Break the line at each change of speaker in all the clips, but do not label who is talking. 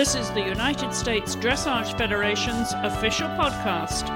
This is the United States Dressage Federation's official podcast.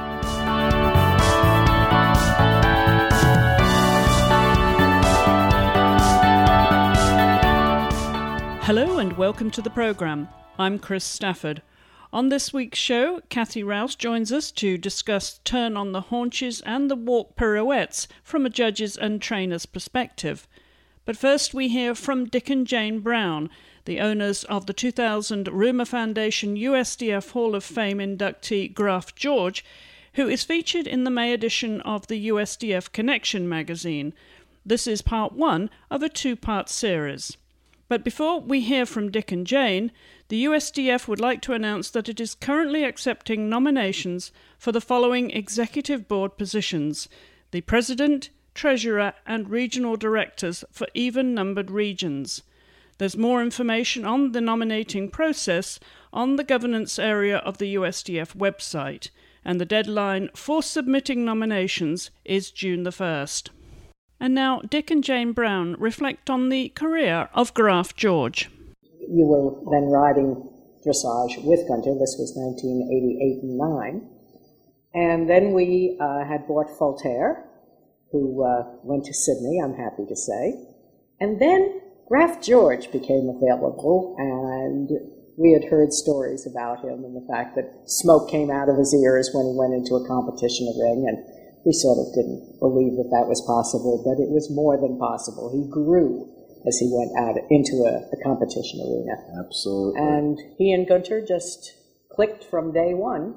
Hello and welcome to the program. I'm Chris Stafford. On this week's show, Kathy Rouse joins us to discuss turn on the haunches and the walk pirouettes from a judge's and trainer's perspective. But first we hear from Dick and Jane Brown, the owners of the 2000 Rumer Foundation USDF Hall of Fame inductee Graf George, who is featured in the May edition of the USDF Connection magazine. This is part one of a two-part series. But before we hear from Dick and Jane, the USDF would like to announce that it is currently accepting nominations for the following executive board positions: the President, Treasurer and Regional Directors for even-numbered regions. There's more information on the nominating process on the governance area of the USDF website, and the deadline for submitting nominations is June the 1st. And now Dick and Jane Brown reflect on the career of Graf George.
You were then riding dressage with Gunter. This was 1988 and 9. And then we had bought Voltaire, who went to Sydney, I'm happy to say. And then Graf George became available, and we had heard stories about him and the fact that smoke came out of his ears when he went into a competition ring, and we sort of didn't believe that that was possible, but it was more than possible. He grew as he went out into a competition arena.
Absolutely.
And he and Gunter just clicked from day one,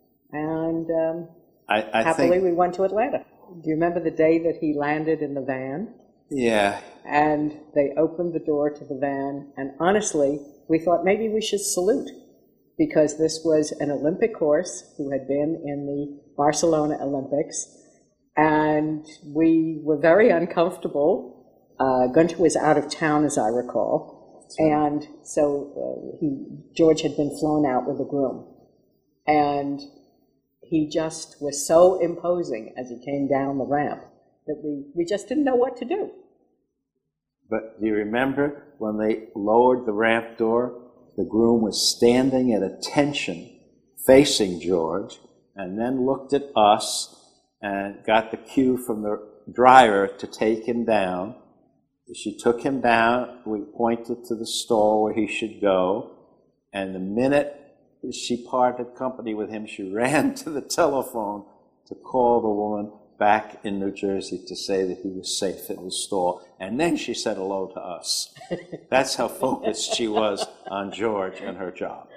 and happily we went to Atlanta. Do you remember the day that he landed in the van?
Yeah.
And they opened the door to the van, and honestly, we thought maybe we should salute, because this was an Olympic horse who had been in the Barcelona Olympics, and we were very uncomfortable. Gunter was out of town, as I recall, and so George had been flown out with a groom, and he just was so imposing as he came down the ramp that we just didn't know what to do.
But do you remember when they lowered the ramp door, the groom was standing at attention facing George, and then looked at us and got the cue from the driver to take him down. She took him down, we pointed to the stall where he should go, and the minute she parted company with him, she ran to the telephone to call the woman back in New Jersey to say that he was safe in the stall. And then she said hello to us. That's how focused she was on George and her job.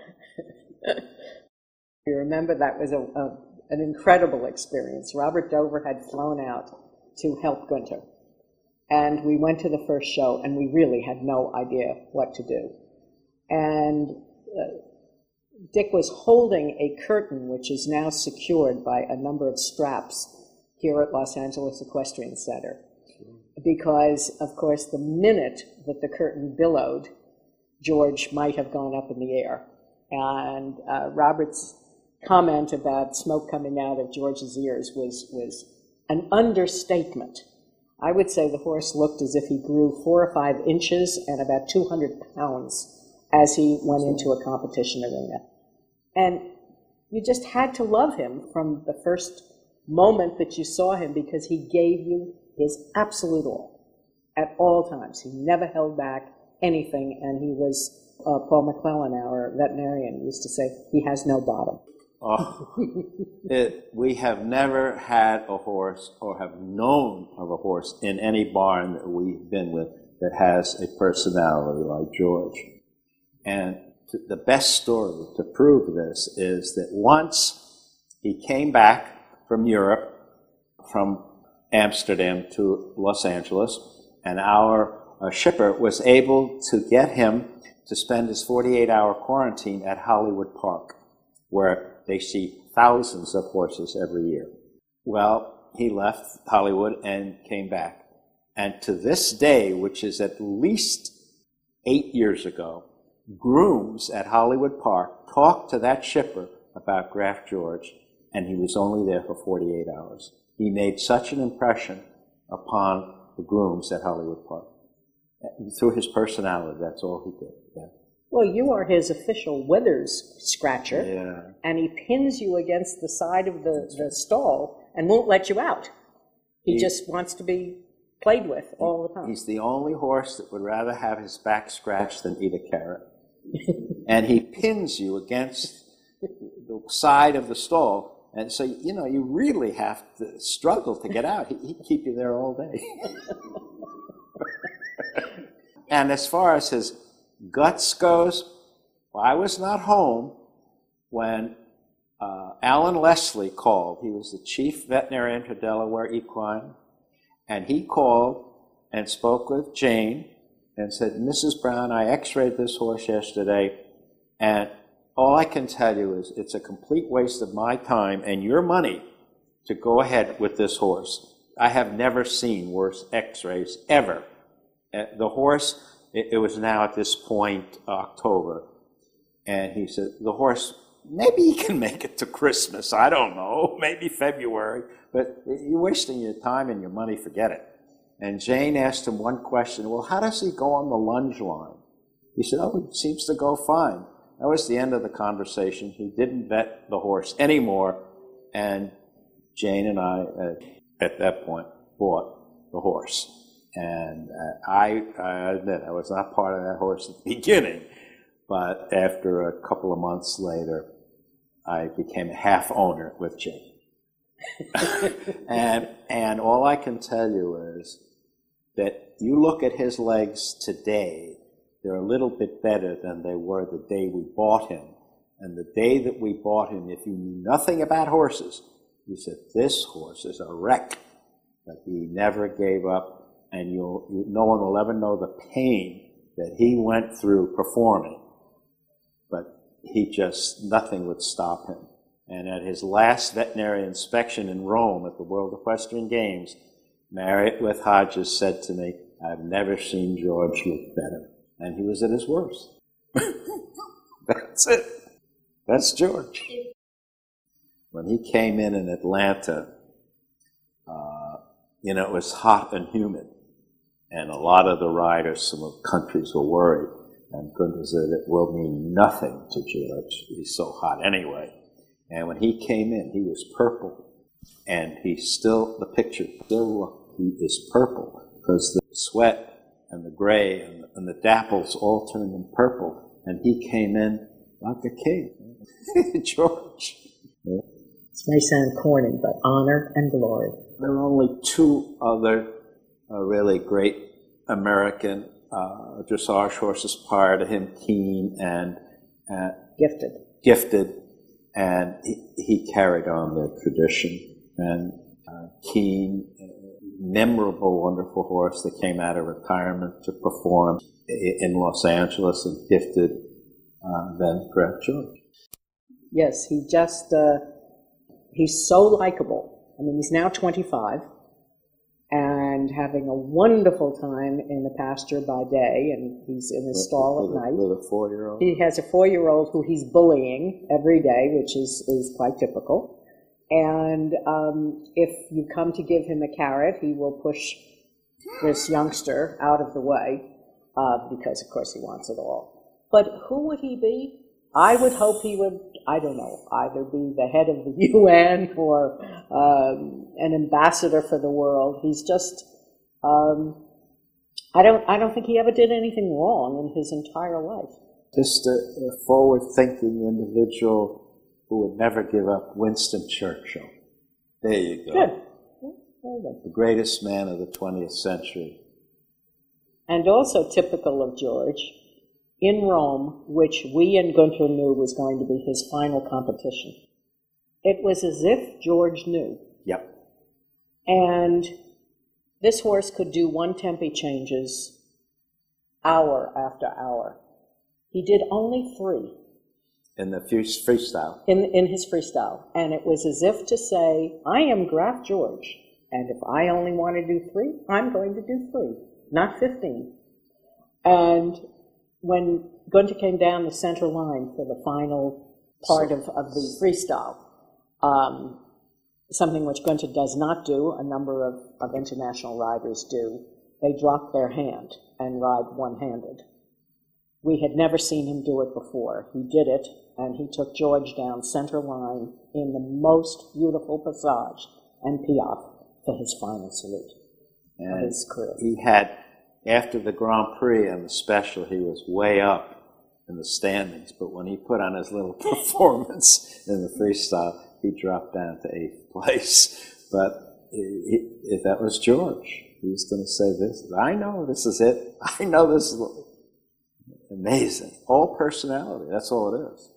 You remember that was an incredible experience. Robert Dover had flown out to help Gunter. And we went to the first show, and we really had no idea what to do. And Dick was holding a curtain, which is now secured by a number of straps here at Los Angeles Equestrian Center. Because, of course, the minute that the curtain billowed, George might have gone up in the air. And Robert's comment about smoke coming out of George's ears was an understatement. I would say the horse looked as if he grew 4 or 5 inches and about 200 pounds as he went into a competition arena. And you just had to love him from the first moment that you saw him, because he gave you his absolute all at all times. He never held back anything, and he was, Paul McClellan, our veterinarian, used to say, he has no bottom.
We have never had a horse or have known of a horse in any barn that we've been with that has a personality like George. And the best story to prove this is that once he came back from Europe, from Amsterdam to Los Angeles, and our shipper was able to get him to spend his 48-hour quarantine at Hollywood Park, where they see thousands of horses every year. Well, he left Hollywood and came back. And to this day, which is at least 8 years ago, grooms at Hollywood Park talked to that shipper about Graf George, and he was only there for 48 hours. He made such an impression upon the grooms at Hollywood Park. Through his personality, that's all he did. Yeah.
Well, you are his official withers scratcher,
Yeah.
and he pins you against the side of the stall and won't let you out. He just wants to be played with all the time.
He's the only horse that would rather have his back scratched than eat a carrot. And he pins you against the side of the stall. And so, you really have to struggle to get out. He'd keep you there all day. And as far as his guts goes, I was not home when Alan Leslie called. He was the chief veterinarian for Delaware Equine. And he called and spoke with Jane and said, Mrs. Brown, I x-rayed this horse yesterday, and all I can tell you is it's a complete waste of my time and your money to go ahead with this horse. I have never seen worse x-rays ever. The horse, it was now at this point October, and he said, the horse, maybe he can make it to Christmas, I don't know, maybe February, but you're wasting your time and your money, forget it. And Jane asked him one question, well, how does he go on the lunge line? He said, oh, it seems to go fine. That was the end of the conversation. He didn't vet the horse anymore, and Jane and I, at that point, bought the horse. And I admit, I was not part of that horse at the beginning, but after a couple of months later, I became a half owner with Jane. and all I can tell you is that you look at his legs today, they're a little bit better than they were the day we bought him. And the day that we bought him, if you knew nothing about horses, you said, this horse is a wreck. But he never gave up, and no one will ever know the pain that he went through performing. But nothing would stop him. And at his last veterinary inspection in Rome at the World Equestrian Games, Marriott with Hodges said to me, I've never seen George look better. And he was at his worst. That's it. That's George. When he came in Atlanta, it was hot and humid. And a lot of the riders from the countries were worried. And Gunther said, it will mean nothing to George. He's so hot anyway. And when he came in, he was purple. And the picture still looked, he is purple. Because the sweat and the gray and the dapples all turned him purple. And he came in like a king. George. Yeah.
This may sound corny, but honor and glory.
There are only two other really great American dressage horses prior to him, Keene and Gifted. And he carried on the tradition. And Keene, memorable, wonderful horse that came out of retirement to perform in Los Angeles, and Gifted, then Graf George.
Yes, he's so likable. I mean, he's now 25 and having a wonderful time in the pasture by day, and he's in his stall at night.
With a 4-year-old?
He has a 4-year-old who he's bullying every day, which is quite typical. And if you come to give him a carrot, he will push this youngster out of the way because, of course, he wants it all. But who would he be? I would hope he would, I don't know, either be the head of the UN or an ambassador for the world. He's just, I don't think he ever did anything wrong in his entire life.
Just a forward-thinking individual who would never give up. Winston Churchill. There you go.
Good.
The greatest man of the 20th century.
And also typical of George, in Rome, which we and Gunther knew was going to be his final competition. It was as if George knew.
Yep.
And this horse could do one-tempi changes hour after hour. He did only 3.
In the freestyle.
In his freestyle. And it was as if to say, I am Graf George, and if I only want to do 3, I'm going to do 3, not 15. And when Gunther came down the center line for the final part of the freestyle, something which Gunther does not do, a number of international riders do, they drop their hand and ride one-handed, We had never seen him do it before. He did it, and he took George down center line in the most beautiful passage and piaffe for his final salute of his career.
He had, after the Grand Prix and the special, he was way up in the standings, but when he put on his little performance in the freestyle, he dropped down to 8th place. But if that was George, he was going to say this, I know this is it. I know this is amazing. All personality, that's all it is.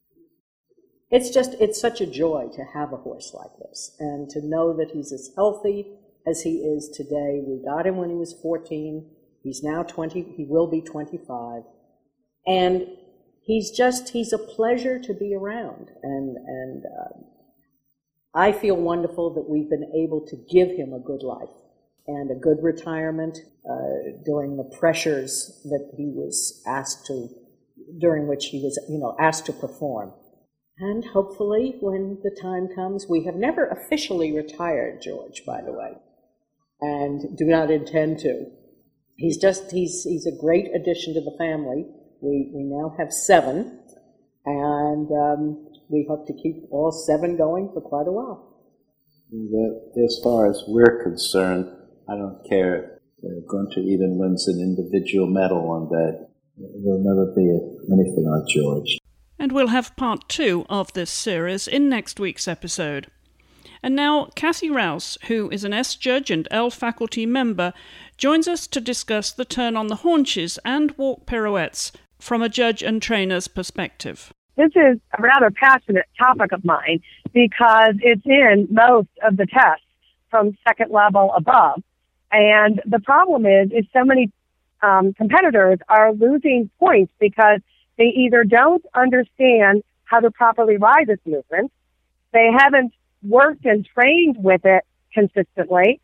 It's such a joy to have a horse like this, and to know that he's as healthy as he is today. We got him when he was 14. He's now 20, he will be 25. And he's a pleasure to be around. And I feel wonderful that we've been able to give him a good life and a good retirement during the pressures that he was during which he was, asked to perform. And hopefully when the time comes, we have never officially retired George, by the way, and do not intend to. He's a great addition to the family. We now have 7, and we hope to keep all 7 going for quite a while.
As far as we're concerned, I don't care if Gunther even wins an individual medal one day. There'll never be anything like George.
And we'll have part 2 of this series in next week's episode. And now, Kathy Rouse, who is an S Judge and L faculty member, joins us to discuss the turn on the haunches and walk pirouettes from a judge and trainer's perspective.
This is a rather passionate topic of mine because it's in most of the tests from second level above. And the problem is so many competitors are losing points because they either don't understand how to properly ride this movement, they haven't worked and trained with it consistently,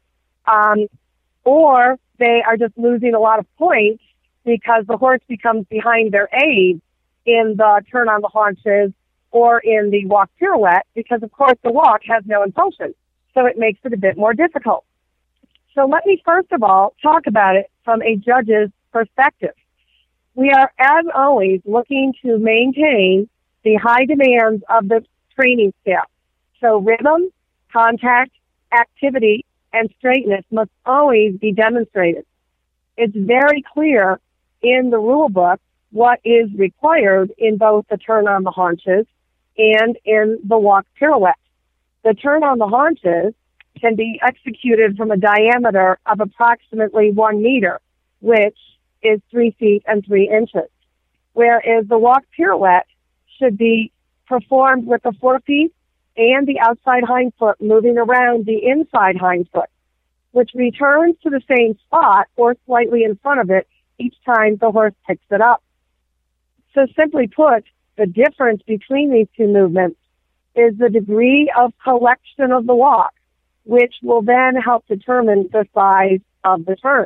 or they are just losing a lot of points because the horse becomes behind their aid in the turn on the haunches or in the walk pirouette because, of course, the walk has no impulsion, so it makes it a bit more difficult. So let me first of all talk about it from a judge's perspective. We are, as always, looking to maintain the high demands of the training staff. So rhythm, contact, activity, and straightness must always be demonstrated. It's very clear in the rule book what is required in both the turn on the haunches and in the walk pirouette. The turn on the haunches can be executed from a diameter of approximately 1 meter, which is 3 feet and 3 inches, whereas the walk pirouette should be performed with the forefeet and the outside hind foot moving around the inside hind foot, which returns to the same spot or slightly in front of it each time the horse picks it up. So simply put, the difference between these two movements is the degree of collection of the walk, which will then help determine the size of the turn.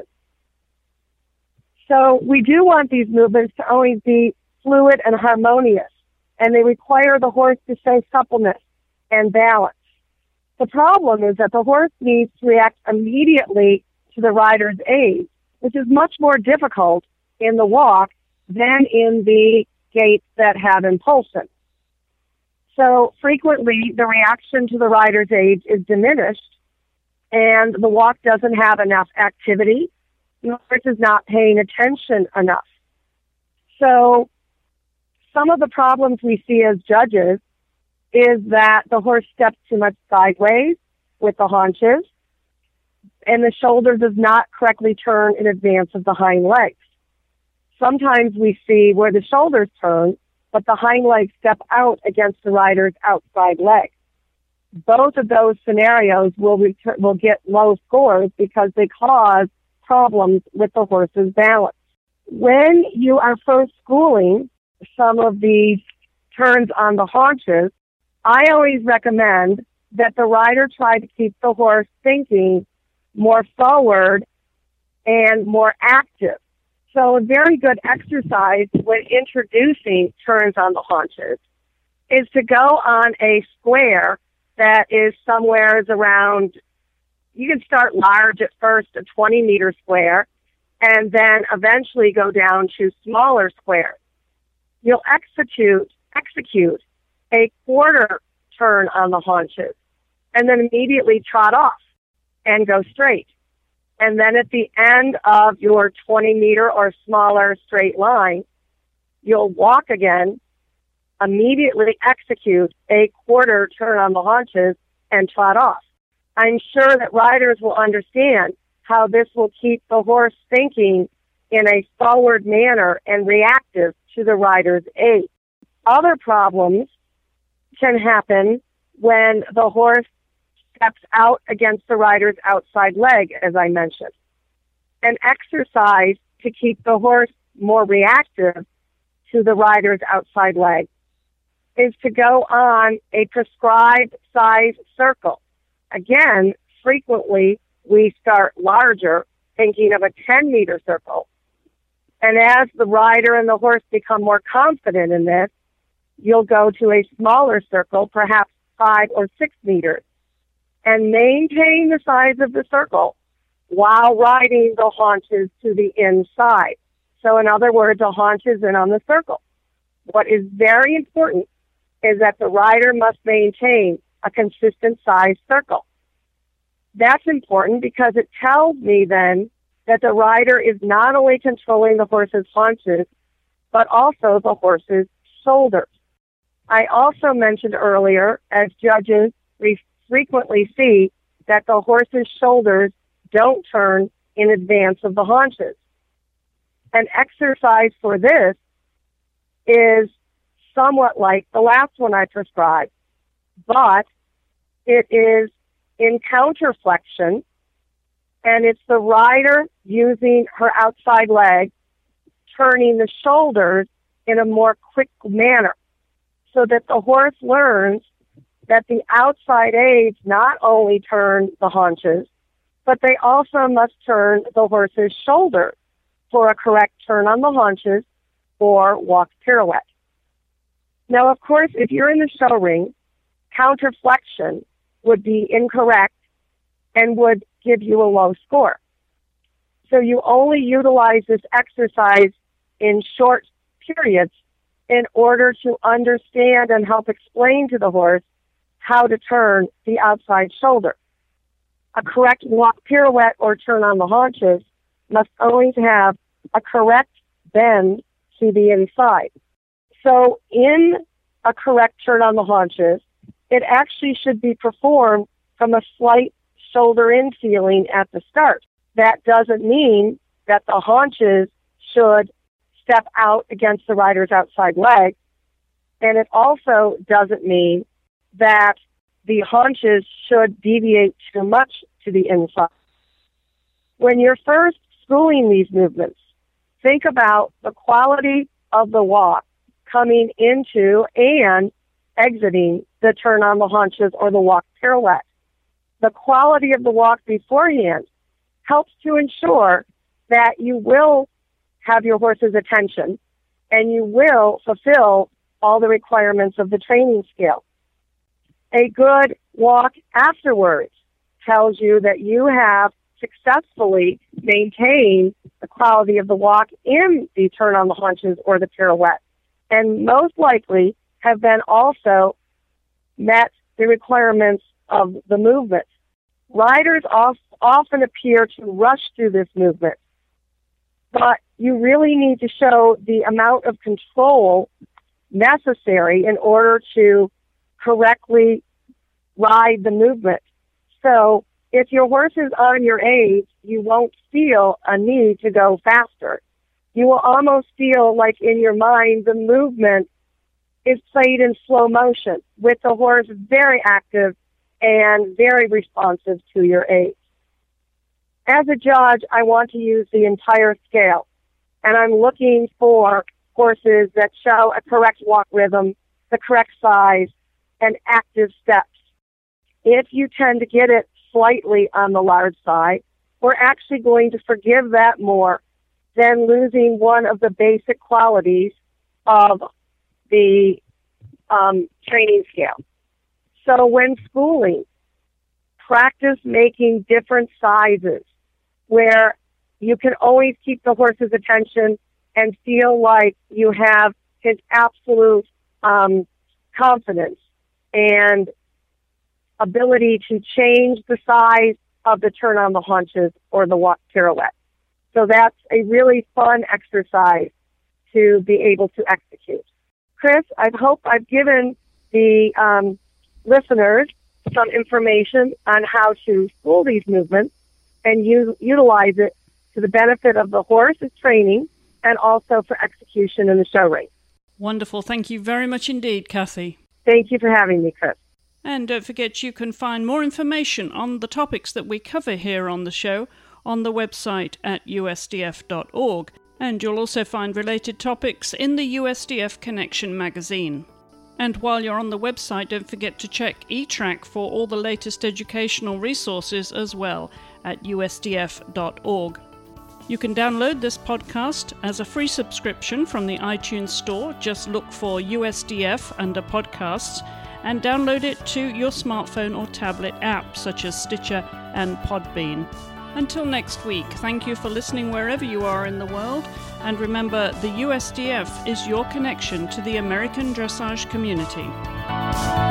So we do want these movements to always be fluid and harmonious, and they require the horse to show suppleness and balance. The problem is that the horse needs to react immediately to the rider's aid, which is much more difficult in the walk than in the gaits that have impulsion. So frequently the reaction to the rider's aid is diminished, and the walk doesn't have enough activity. The horse is not paying attention enough. So some of the problems we see as judges is that the horse steps too much sideways with the haunches, and the shoulder does not correctly turn in advance of the hind legs. Sometimes we see where the shoulders turn, but the hind legs step out against the rider's outside leg. Both of those scenarios will get low scores because they cause problems with the horse's balance. When you are first schooling some of these turns on the haunches, I always recommend that the rider try to keep the horse thinking more forward and more active. So a very good exercise when introducing turns on the haunches is to go on a square that is somewhere around, you can start large at first, a 20-meter square, and then eventually go down to smaller squares. You'll execute a quarter turn on the haunches and then immediately trot off and go straight. And then at the end of your 20-meter or smaller straight line, you'll walk again, immediately execute a quarter turn on the haunches, and trot off. I'm sure that riders will understand how this will keep the horse thinking in a forward manner and reactive to the rider's aid. Other problems can happen when the horse steps out against the rider's outside leg, as I mentioned. An exercise to keep the horse more reactive to the rider's outside leg is to go on a prescribed size circle. Again, frequently we start larger, thinking of a 10-meter circle. And as the rider and the horse become more confident in this, you'll go to a smaller circle, perhaps 5 or 6 meters, and maintain the size of the circle while riding the haunches to the inside. So in other words, the haunches in on the circle. What is very important is that the rider must maintain a consistent size circle. That's important because it tells me then that the rider is not only controlling the horse's haunches, but also the horse's shoulders. I also mentioned earlier, as judges frequently see, that the horse's shoulders don't turn in advance of the haunches. An exercise for this is somewhat like the last one I prescribed, but it is in counterflexion, and it's the rider using her outside leg, turning the shoulders in a more quick manner, so that the horse learns that the outside aids not only turn the haunches, but they also must turn the horse's shoulder for a correct turn on the haunches or walk pirouette. Now, of course, if you're in the show ring, counterflexion would be incorrect and would give you a low score. So you only utilize this exercise in short periods in order to understand and help explain to the horse how to turn the outside shoulder. A correct walk pirouette or turn on the haunches must always have a correct bend to the inside. So in a correct turn on the haunches, it actually should be performed from a slight shoulder-in feeling at the start. That doesn't mean that the haunches should step out against the rider's outside leg, and it also doesn't mean that the haunches should deviate too much to the inside. When you're first schooling these movements, think about the quality of the walk coming into and exiting the turn on the haunches or the walk pirouette. The quality of the walk beforehand helps to ensure that you will have your horse's attention and you will fulfill all the requirements of the training scale. A good walk afterwards tells you that you have successfully maintained the quality of the walk in the turn on the haunches or the pirouette, and most likely have then also met the requirements of the movement. Riders often appear to rush through this movement, but you really need to show the amount of control necessary in order to correctly ride the movement. So if your horse is on your aids, you won't feel a need to go faster. You will almost feel like in your mind the movement is played in slow motion with the horse very active and very responsive to your aids. As a judge, I want to use the entire scale, and I'm looking for horses that show a correct walk rhythm, the correct size, and active steps. If you tend to get it slightly on the large side, we're actually going to forgive that more than losing one of the basic qualities of the training scale. So when schooling, practice making different sizes where you can always keep the horse's attention and feel like you have his absolute confidence and ability to change the size of the turn on the haunches or the walk pirouette. So that's a really fun exercise to be able to execute. Chris, I hope I've given the listeners some information on how to school these movements and utilize it to the benefit of the horse's training and also for execution in the show race.
Wonderful. Thank you very much indeed, Kathy.
Thank you for having me, Chris.
And don't forget you can find more information on the topics that we cover here on the show on the website at usdf.org. And you'll also find related topics in the USDF Connection magazine. And while you're on the website, don't forget to check eTrack for all the latest educational resources as well at usdf.org. You can download this podcast as a free subscription from the iTunes Store. Just look for USDF under podcasts and download it to your smartphone or tablet app such as Stitcher and Podbean. Until next week, thank you for listening wherever you are in the world, and remember, the USDF is your connection to the American dressage community.